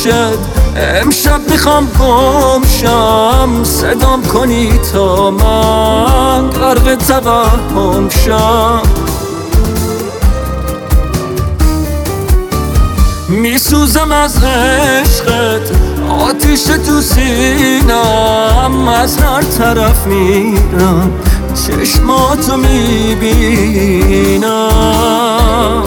گوشت امشب میخوام گم شم، صدام کنی تا من غرق توهم شم. میسوزم از عشقت، آتیش تو سینم، از هر طرف میرم چشماتو میبینم.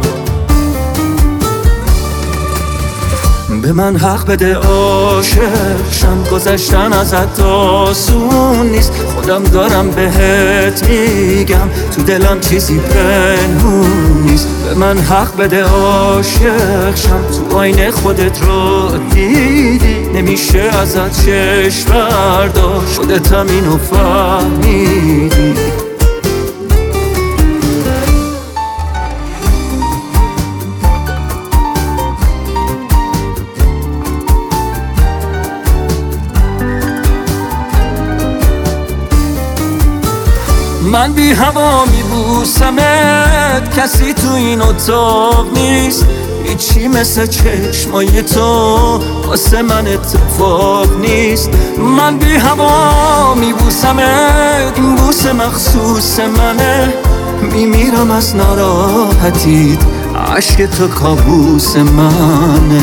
به من حق بده عاشق شم، گذشتن ازت آسون نیست، خودم دارم بهت میگم تو دلم چیزی پنهون نیست. به من حق بده عاشق شم، تو آینه خودت رو دیدی، نمیشه ازت چشم برداشت، خودتم اینو فهمیدی. من بی هوا میبوسمت، کسی تو این اتاق نیست، هیچی مثل چشمای تو واسه من اتفاق نیست. من بی هوا میبوسمت، این بوسه مخصوص منه، میمیرم از ناراحتیت، عشق تو کابوس منه.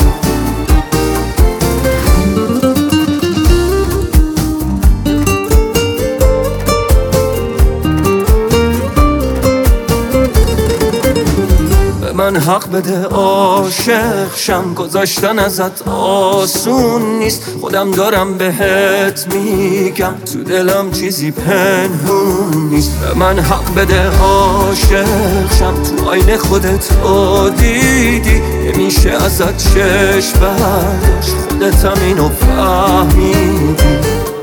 من حق بده عاشق شم، گذاشتن ازت آسون نیست، خودم دارم بهت میگم تو دلم چیزی پنهون نیست. به من حق بده عاشق شم، تو آینه خودت رو دیدی، نمیشه ازت چشم برداشت، خودتم اینو فهمیدی.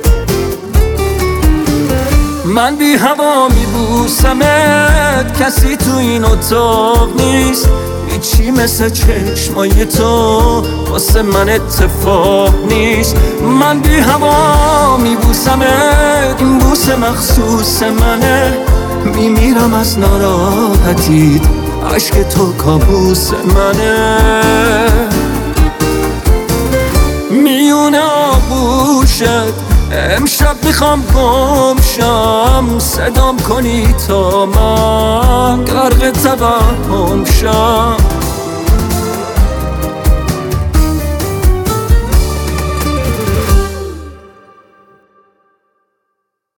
من بی هوا میبوسمت، کسی تو این اتاق نیست، هیچی مثل چشمای تو واسه من اتفاق نیست. من بی هوا میبوسمت، این بوسه مخصوص منه، میمیرم از ناراحتیت، عشق تو کابوس منه. میونه آغوشت امشب میخوام گم شم، صدام کنی تا من غرق توهم شم.